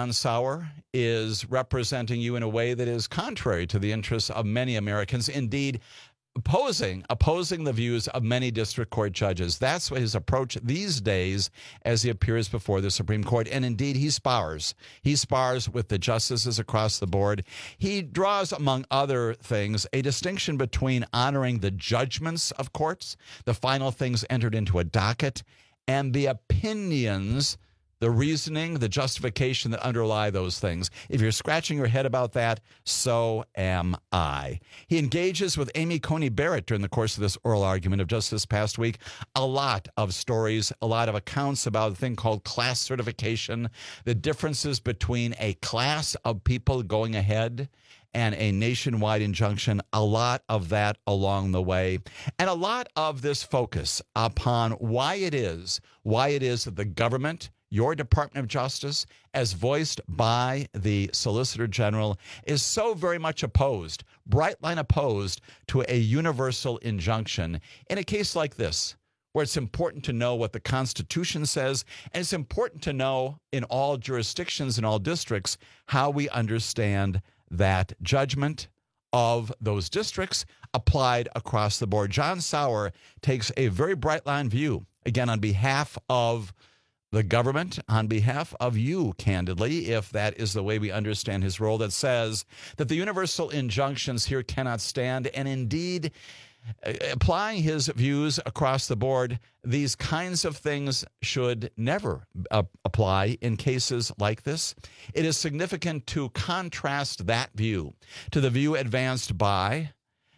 is representing you in a way that is contrary to the interests of many Americans, indeed opposing the views of many district court judges. That's his approach these days as he appears before the Supreme Court. And indeed, he spars. He spars with the justices across the board. He draws, among other things, a distinction between honoring the judgments of courts, the final things entered into a docket, and the opinions, the reasoning, the justification that underlie those things. If you're scratching your head about that, so am I. He engages with Amy Coney Barrett during the course of this oral argument of just this past week. A lot of stories, a lot of accounts about a thing called class certification, the differences between a class of people going ahead and a nationwide injunction, a lot of that along the way, and a lot of this focus upon why it is that the government, your Department of Justice, as voiced by the Solicitor General, is so very much opposed, bright line opposed to a universal injunction in a case like this, where it's important to know what the Constitution says, and it's important to know in all jurisdictions, in all districts, how we understand that judgment of those districts applied across the board. John Sauer takes a very bright line view, again, on behalf of the government, on behalf of you, candidly, if that is the way we understand his role, that says that the universal injunctions here cannot stand, and indeed, applying his views across the board, these kinds of things should never apply in cases like this. It is significant to contrast that view to the view advanced by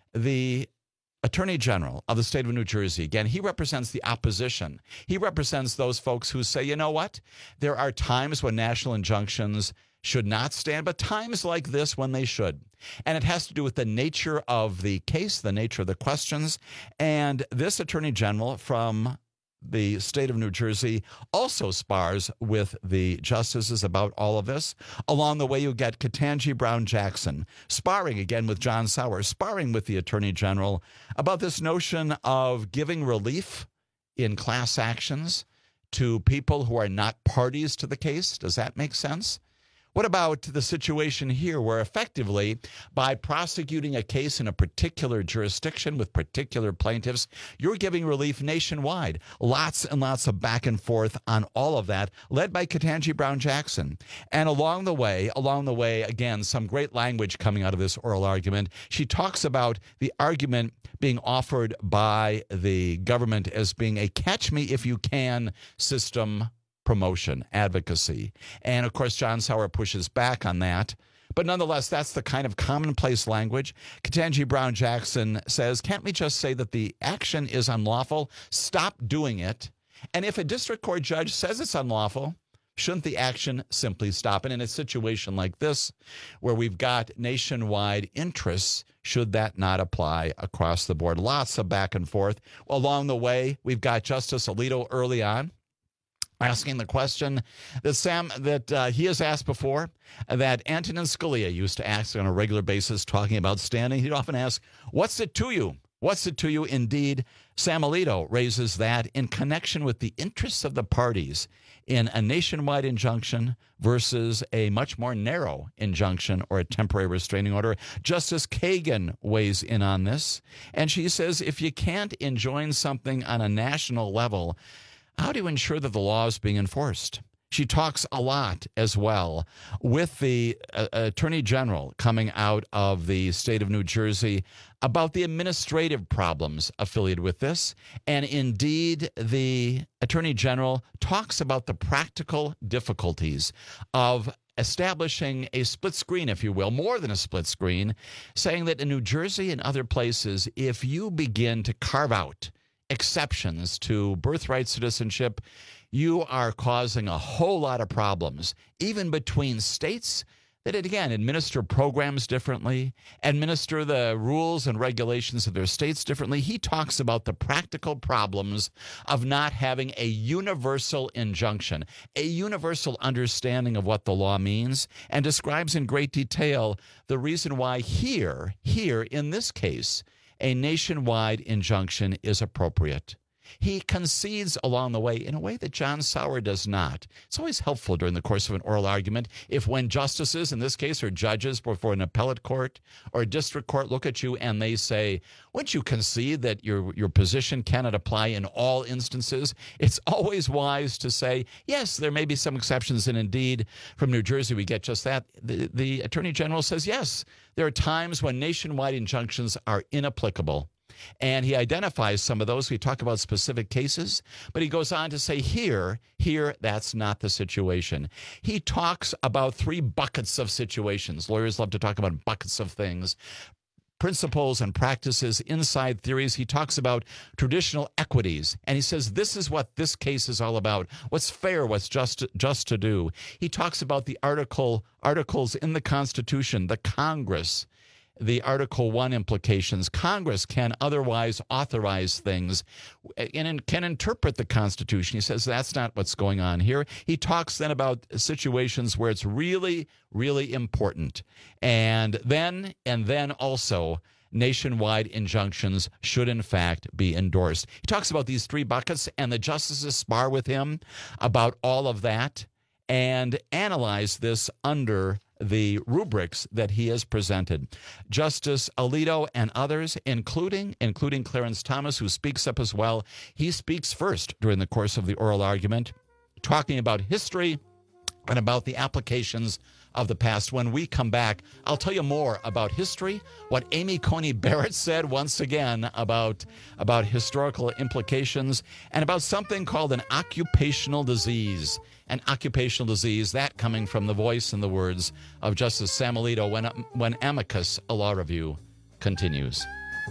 the Attorney General of the state of New Jersey. Again, he represents the opposition. He represents those folks who say, you know what? There are times when national injunctions should not stand, but times like this when they should. And it has to do with the nature of the case, the nature of the questions. And this Attorney General from the state of New Jersey also spars with the justices about all of this. Along the way, you get Ketanji Brown Jackson sparring again with John Sauer, sparring with the Attorney General about this notion of giving relief in class actions to people who are not parties to the case. Does that make sense? What about the situation here where effectively by prosecuting a case in a particular jurisdiction with particular plaintiffs, you're giving relief nationwide? Lots and lots of back and forth on all of that, led by Ketanji Brown Jackson. And along the way, again, some great language coming out of this oral argument. She talks about the argument being offered by the government as being a catch-me-if-you-can system promotion, advocacy. And, of course, John Sauer pushes back on that. But nonetheless, that's the kind of commonplace language. Ketanji Brown Jackson says, can't we just say that the action is unlawful? Stop doing it. And if a district court judge says it's unlawful, shouldn't the action simply stop? And in a situation like this, where we've got nationwide interests, should that not apply across the board? Lots of back and forth. Along the way, we've got Justice Alito early on asking the question that he has asked before, that Antonin Scalia used to ask on a regular basis, talking about standing. He'd often ask, what's it to you? What's it to you? Indeed, Sam Alito raises that in connection with the interests of the parties in a nationwide injunction versus a much more narrow injunction or a temporary restraining order. Justice Kagan weighs in on this, and she says, if you can't enjoin something on a national level, how do you ensure that the law is being enforced? She talks a lot as well with the Attorney General coming out of the state of New Jersey about the administrative problems affiliated with this. And indeed, the Attorney General talks about the practical difficulties of establishing a split screen, if you will, more than a split screen, saying that in New Jersey and other places, if you begin to carve out exceptions to birthright citizenship, you are causing a whole lot of problems, even between states that, again, administer programs differently, administer the rules and regulations of their states differently. He talks about the practical problems of not having a universal injunction, a universal understanding of what the law means, and describes in great detail the reason why here in this case, a nationwide injunction is appropriate. He concedes along the way in a way that John Sauer does not. It's always helpful during the course of an oral argument if when justices, in this case, or judges before an appellate court or a district court look at you and they say, wouldn't you concede that your position cannot apply in all instances? It's always wise to say, yes, there may be some exceptions, and indeed, from New Jersey, we get just that. The Attorney General says, yes, there are times when nationwide injunctions are inapplicable. And he identifies some of those. We talk about specific cases, but he goes on to say here, that's not the situation. He talks about three buckets of situations. Lawyers love to talk about buckets of things. Principles and practices, inside theories. He talks about traditional equities, and he says this is what this case is all about. What's fair, what's just to do. He talks about the articles in the Constitution, the Congress, the Article 1 implications. Congress can otherwise authorize things and can interpret the Constitution. He says that's not what's going on here. He talks then about situations where it's really, really important. And then also nationwide injunctions should, in fact, be endorsed. He talks about these three buckets, and the justices spar with him about all of that and analyze this under the rubrics that he has presented. Justice Alito and others, including Clarence Thomas, who speaks up as well, he speaks first during the course of the oral argument, talking about history and about the applications of the past. When we come back, I'll tell you more about history, what Amy Coney Barrett said once again about historical implications, and about something called an occupational disease. An occupational disease, that coming from the voice and the words of Justice Sam Alito when Amicus, a law review, continues.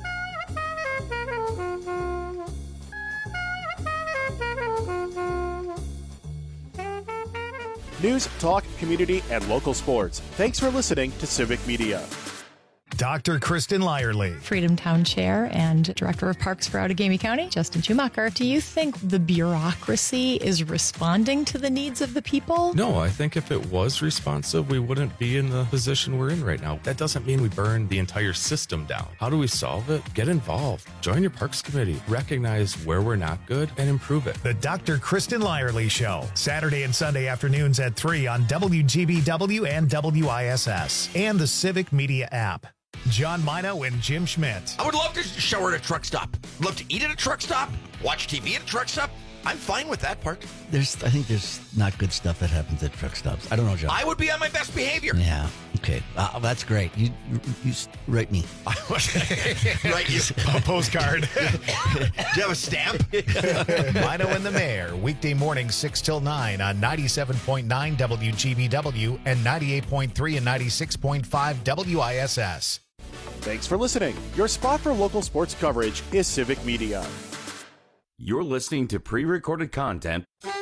News, talk, community, and local sports. Thanks for listening to Civic Media. Dr. Kristen Lyerly. Freedom Town Chair and Director of Parks for Outagamie County, Justin Schumacher. Do you think the bureaucracy is responding to the needs of the people? No, I think if it was responsive, we wouldn't be in the position we're in right now. That doesn't mean we burn the entire system down. How do we solve it? Get involved. Join your Parks Committee. Recognize where we're not good and improve it. The Dr. Kristen Lyerly Show. Saturday and Sunday afternoons at 3 on WGBW and WISS. And the Civic Media app. John Mino and Jim Schmidt. I would love to shower at a truck stop. Love to eat at a truck stop. Watch TV at a truck stop. I'm fine with that part. I think there's not good stuff that happens at truck stops. I don't know, John. I would be on my best behavior. Yeah. Okay. That's great. You write me. Write you a postcard. Do you have a stamp? Mino and the Mayor, weekday morning 6 till 9 on 97.9 WGBW and 98.3 and 96.5 WISS. Thanks for listening. Your spot for local sports coverage is Civic Media. You're listening to pre-recorded content.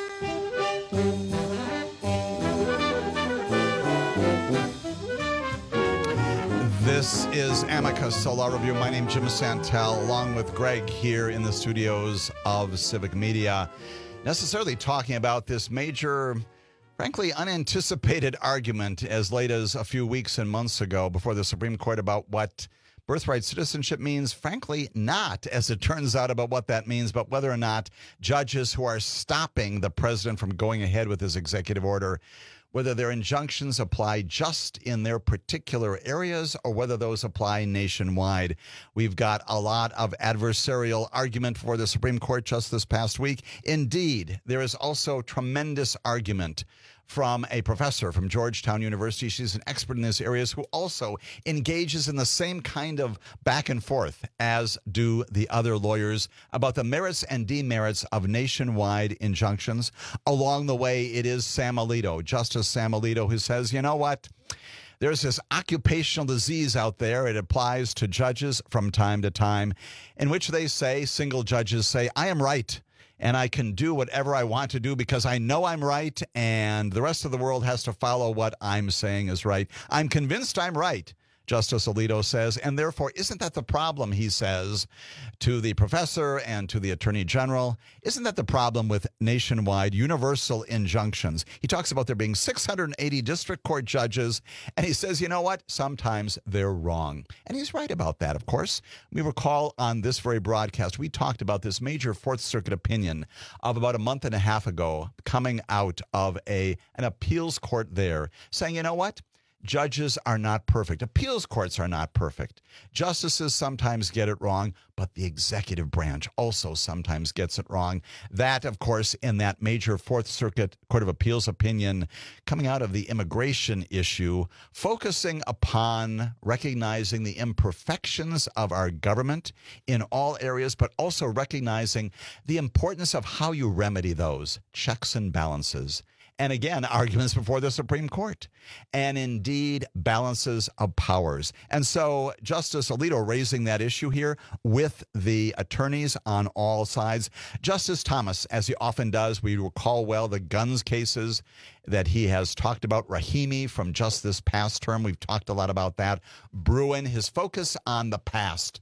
This is Amicus, a law review. My name's Jim Santel, along with Greg here in the studios of Civic Media, necessarily talking about this major, frankly, unanticipated argument as late as a few weeks and months ago before the Supreme Court about what birthright citizenship means. Frankly, not, as it turns out, about what that means, but whether or not judges who are stopping the president from going ahead with his executive order, whether their injunctions apply just in their particular areas or whether those apply nationwide. We've got a lot of adversarial argument for the Supreme Court just this past week. Indeed, there is also tremendous argument from a professor from Georgetown University. She's an expert in these areas who also engages in the same kind of back and forth as do the other lawyers about the merits and demerits of nationwide injunctions. Along the way, it is Sam Alito, Justice Sam Alito, who says, you know what? There's this occupational disease out there. It applies to judges from time to time, in which they say, single judges say, I am right. And I can do whatever I want to do because I know I'm right, and the rest of the world has to follow what I'm saying is right. I'm convinced I'm right, Justice Alito says, and therefore, isn't that the problem, he says, to the professor and to the attorney general? Isn't that the problem with nationwide universal injunctions? He talks about there being 680 district court judges, and he says, you know what? Sometimes they're wrong. And he's right about that, of course. We recall on this very broadcast, we talked about this major Fourth Circuit opinion of about a month and a half ago coming out of an appeals court there saying, you know what? Judges are not perfect. Appeals courts are not perfect. Justices sometimes get it wrong, but the executive branch also sometimes gets it wrong. That, of course, in that major Fourth Circuit Court of Appeals opinion coming out of the immigration issue, focusing upon recognizing the imperfections of our government in all areas, but also recognizing the importance of how you remedy those checks and balances. And again, arguments before the Supreme Court, and indeed balances of powers. And so Justice Alito raising that issue here with the attorneys on all sides. Justice Thomas, as he often does, we recall well the guns cases that he has talked about. Rahimi from just this past term, we've talked a lot about that. Bruen, his focus on the past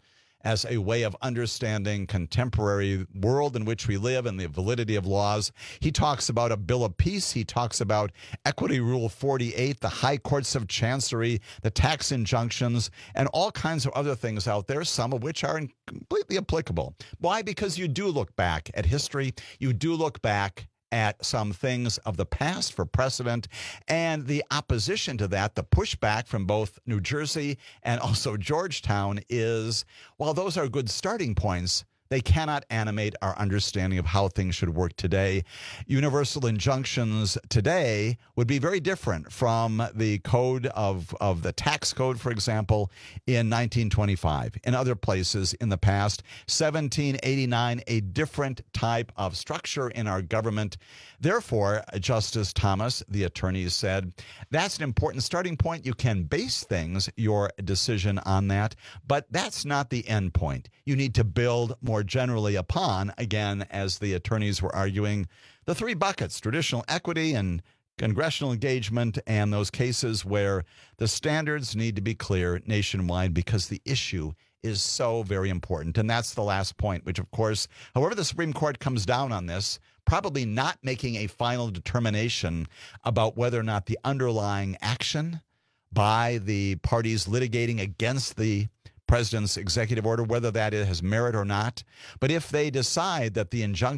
as a way of understanding contemporary world in which we live and the validity of laws. He talks about a bill of peace. He talks about Equity Rule 48, the high courts of chancery, the tax injunctions, and all kinds of other things out there, some of which are completely applicable. Why? Because you do look back at history. You do look back at some things of the past for precedent, and the opposition to that, the pushback from both New Jersey and also Georgetown is, while those are good starting points, they cannot animate our understanding of how things should work today. Universal injunctions today would be very different from the code of the tax code, for example, in 1925. In other places in the past, 1789, a different type of structure in our government. Therefore, Justice Thomas, the attorney, said, that's an important starting point. You can base things, your decision on that, but that's not the end point. You need to build more generally upon, again, as the attorneys were arguing, the three buckets: traditional equity and congressional engagement, and those cases where the standards need to be clear nationwide because the issue is so very important. And that's the last point, which, of course, however the Supreme Court comes down on this, probably not making a final determination about whether or not the underlying action by the parties litigating against the president's executive order, whether that has merit or not. But if they decide that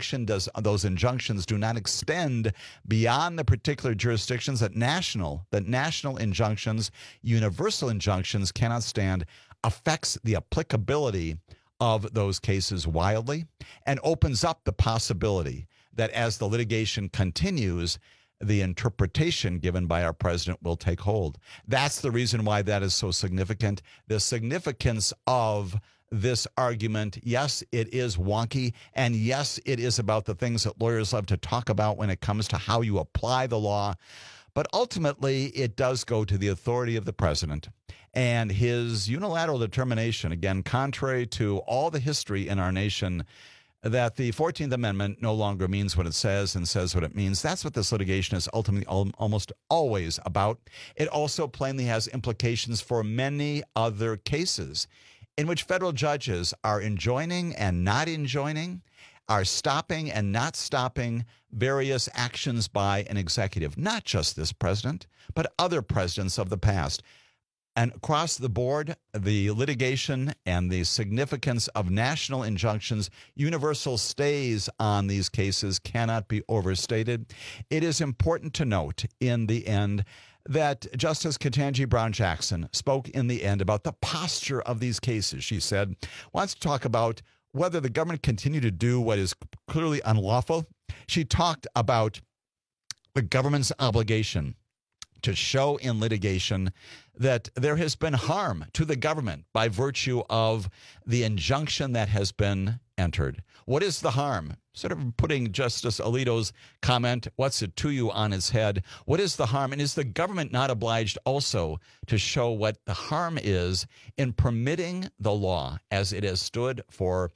those injunctions do not extend beyond the particular jurisdictions, that national injunctions, universal injunctions cannot stand, affects the applicability of those cases wildly and opens up the possibility that as the litigation continues, the interpretation given by our president will take hold. That's the reason why that is so significant. The significance of this argument, yes, it is wonky, and yes, it is about the things that lawyers love to talk about when it comes to how you apply the law. But ultimately, it does go to the authority of the president and his unilateral determination, again, contrary to all the history in our nation, that the 14th Amendment no longer means what it says and says what it means. That's what this litigation is ultimately almost always about. It also plainly has implications for many other cases in which federal judges are enjoining and not enjoining, are stopping and not stopping various actions by an executive, not just this president, but other presidents of the past. And across the board, the litigation and the significance of national injunctions, universal stays on these cases cannot be overstated. It is important to note in the end that Justice Ketanji Brown Jackson spoke in the end about the posture of these cases. She said, wants to talk about whether the government continue to do what is clearly unlawful. She talked about the government's obligation to show in litigation that there has been harm to the government by virtue of the injunction that has been entered. What is the harm? Sort of putting Justice Alito's comment, what's it to you, on its head. What is the harm? And is the government not obliged also to show what the harm is in permitting the law as it has stood for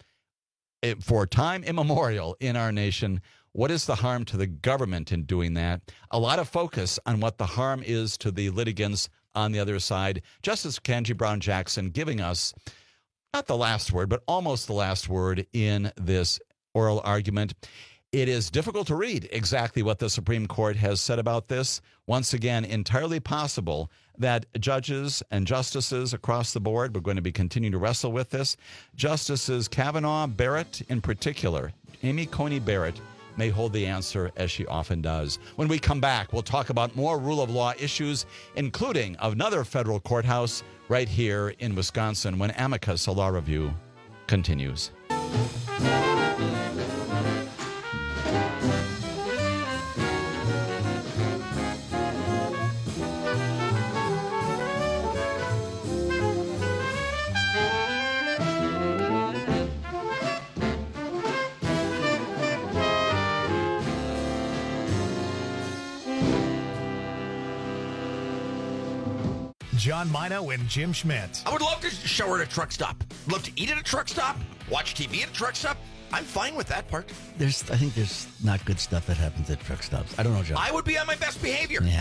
time immemorial in our nation? What is the harm to the government in doing that? A lot of focus on what the harm is to the litigants on the other side. Justice Ketanji Brown Jackson giving us not the last word, but almost the last word in this oral argument. It is difficult to read exactly what the Supreme Court has said about this. Once again, entirely possible that judges and justices across the board, we're going to be continuing to wrestle with this. Justices Kavanaugh, Barrett in particular, Amy Coney Barrett, may hold the answer, as she often does. When we come back, we'll talk about more rule of law issues, including another federal courthouse right here in Wisconsin, when Amicus, a law review, continues. John Mino and Jim Schmidt. I would love to shower at a truck stop. Love to eat at a truck stop. Watch TV at a truck stop. I'm fine with that part. I think there's not good stuff that happens at truck stops. I don't know, John. I would be on my best behavior. Yeah.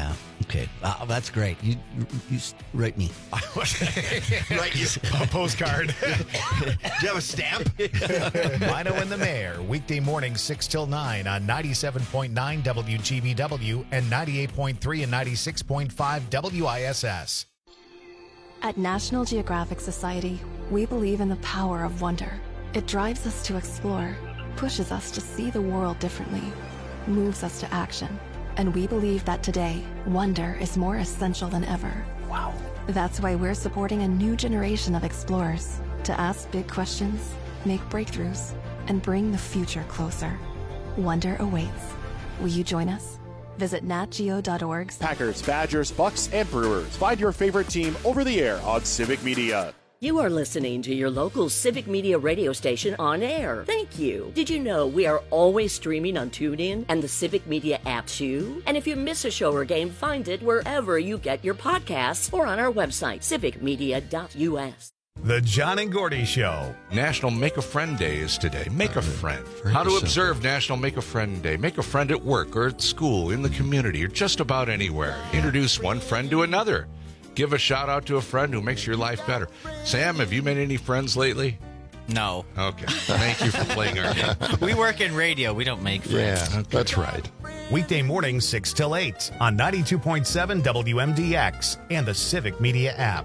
Okay, that's great. You write me. Write you a postcard. Do you have a stamp? Mino and the Mayor, weekday mornings 6 till 9 on 97.9 WGBW and 98.3 and 96.5 WISS. At National Geographic Society, we believe in the power of wonder. It drives us to explore, pushes us to see the world differently, moves us to action. And we believe that today, wonder is more essential than ever. Wow. That's why we're supporting a new generation of explorers to ask big questions, make breakthroughs, and bring the future closer. Wonder awaits. Will you join us? Visit natgeo.org. Packers, Badgers, Bucks, and Brewers. Find your favorite team over the air on Civic Media. You are listening to your local Civic Media radio station on air. Thank you. Did you know we are always streaming on TuneIn and the Civic Media app too? And if you miss a show or game, find it wherever you get your podcasts or on our website, civicmedia.us. The John and Gordy Show. National Make a Friend Day is today. Make a friend. How to observe National Make a Friend Day. Make a friend at work or at school, in the community, or just about anywhere. Introduce one friend to another. Give a shout out to a friend who makes your life better. Sam, have you made any friends lately? No. Okay. Thank you for playing our game. We work in radio. We don't make friends. Yeah, that's right. Weekday mornings 6 till 8 on 92.7 WMDX and the Civic Media app.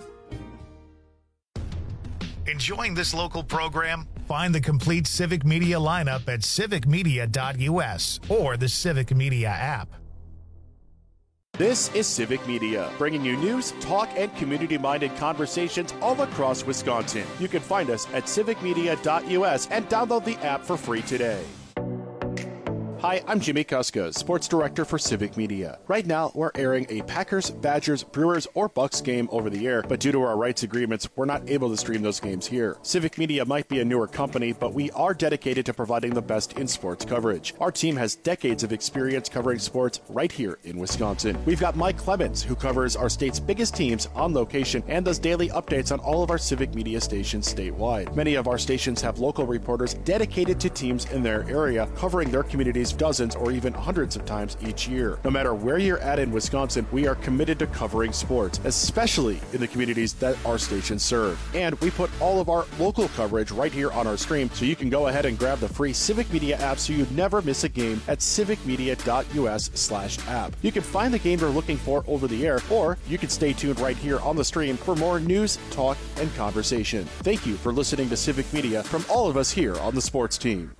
Enjoying this local program? Find the complete Civic Media lineup at civicmedia.us or the Civic Media app. This is Civic Media, bringing you news, talk, and community-minded conversations all across Wisconsin. You can find us at civicmedia.us and download the app for free today. Hi, I'm Jimmy Kuska, Sports Director for Civic Media. Right now, we're airing a Packers, Badgers, Brewers, or Bucks game over the air, but due to our rights agreements, we're not able to stream those games here. Civic Media might be a newer company, but we are dedicated to providing the best in sports coverage. Our team has decades of experience covering sports right here in Wisconsin. We've got Mike Clemens, who covers our state's biggest teams on location and does daily updates on all of our Civic Media stations statewide. Many of our stations have local reporters dedicated to teams in their area, covering their communities dozens or even hundreds of times each year. No matter where you're at in Wisconsin, we are committed to covering sports, especially in the communities that our stations serve. And we put all of our local coverage right here on our stream, so you can go ahead and grab the free Civic Media app so you never miss a game at civicmedia.us/app. You can find the game you're looking for over the air, or you can stay tuned right here on the stream for more news, talk, and conversation. Thank you for listening to Civic Media from all of us here on the sports team.